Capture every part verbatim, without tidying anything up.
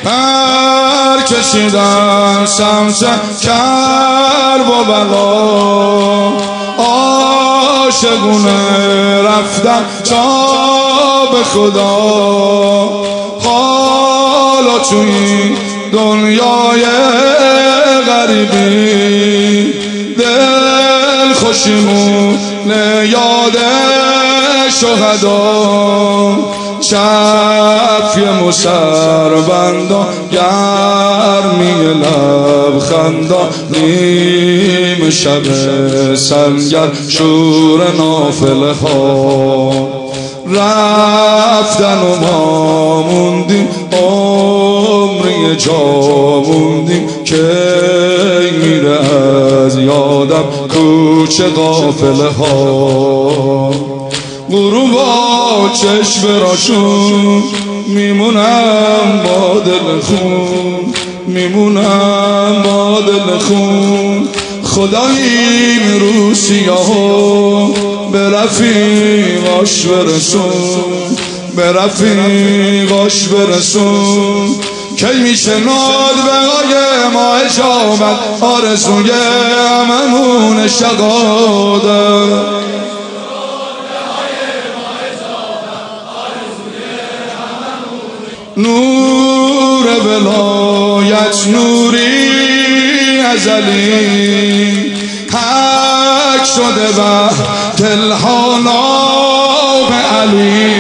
پر کشیدن سمت کرب و بلا، عاشقونه رفتن تا به خدا. حالا تو این دنیای غریبی دل خوشیمونه یاد شهدا. شفی مسربندا گرمی لبخندا، نیم شب سنگر شور نافله ها. رفتن و ما موندیم عمری جا موندیم، که میره از یادم کوچه قافله ها. غروبا چشم راشون میمونم با دل خون، میمونم با دل خون. خدا این رو سیاهو به رفیقاش برسون، به رفیقاش برسون. کی میشه ناد به غای ما اجابت، آرزوی هممون شقادت. نور ولایت نوری ازلی، حق شده و دلهانا به علی.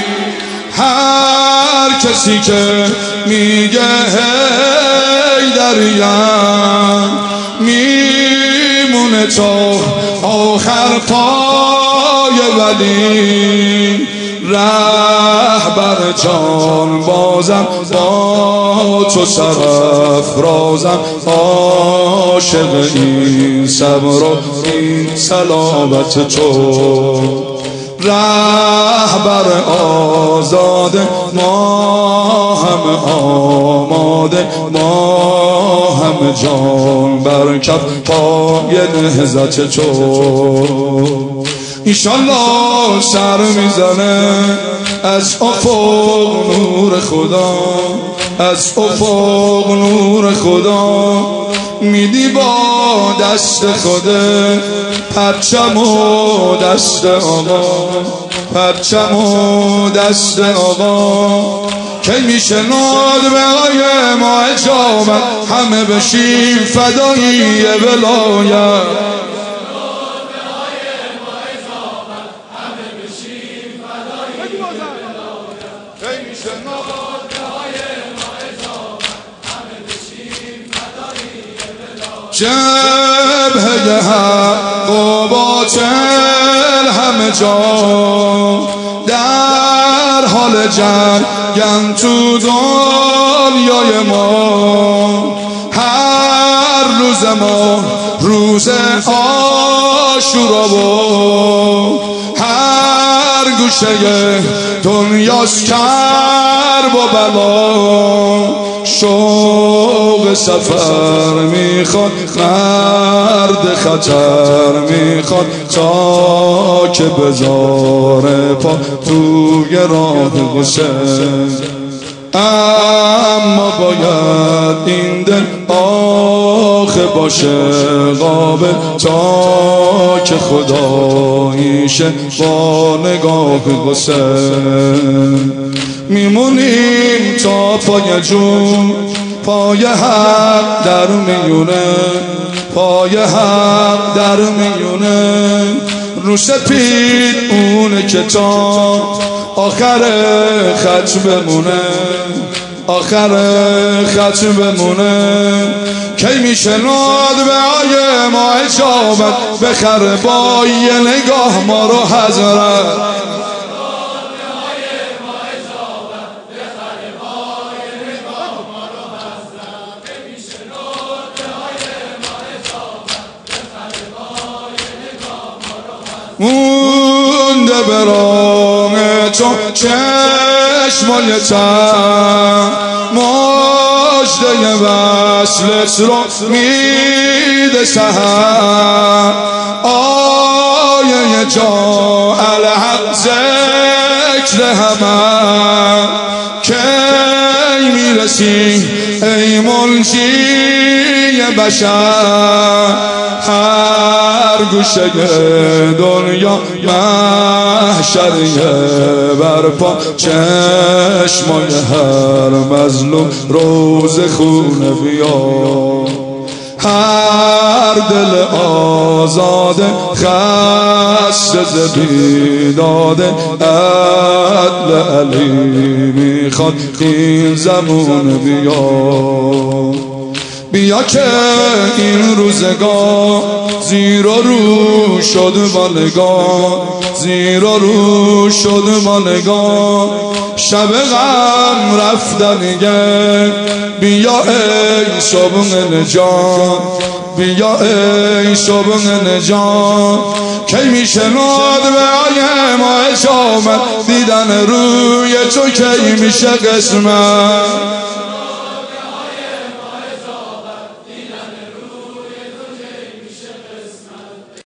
هر کسی که میگه هی دریم، میمونه تا آخر پای ولی. رهبر جان بازم با تو سرافرازم، عاشق این صبر و این صلابت تو. رهبر آزاده ما هم آماده، ما هم جان بر کف پای نهضت تو. ایشالله سر میزنه از افق نور خدا، از افق نور خدا. میدی با دست خوده پرچم و دست آقا، پرچم و دست آقا. کی میشه ناد به غای ما اجابت، همه بشیم فدایی ولایت. جبهه حق و باطل همه جا در حال جنگن تو دنیای ما. هر روز ما روز عاشورا و هر گوشه دنیاست کرب و بلا. شوق سفر میخواد مرد خطر میخواد، تا که بذاره پا توی راه حسین. اما باید این دل آخه باشه قابل، تا که خداییشه با نگاه حسین. میمونیم تا پای جون، پای حق در میونه، پای حق در میونه. رو سپید اونه که تا آخر خط بمونه، آخر خط بمونه. کی میشه ناد به آیه ما اجابت، بخره با یه نگاه ما رو حضرت. مونده برام تو چشمای تن، مجده وصلت رو میده سحر. آیه جا الحق ذکر همه، کی میره میرسی ای منجی بشر، هر گوشه دنیا محشریه برپا، چشمای هر مظلوم روز خونه بیا، هر دل آزاده خسته ز بیداده عدل علی میخواد این زمان بیا. بیا که این روزگار زیر و رو شد بالگاه، زیر و رو شد بالگاه، شب غم رفتنیه. بیا ای صبح نجات، بیا ای صبح نجات، کی میشه ناد به آیه ما شامت، دیدن روی تو کی میشه قسمت.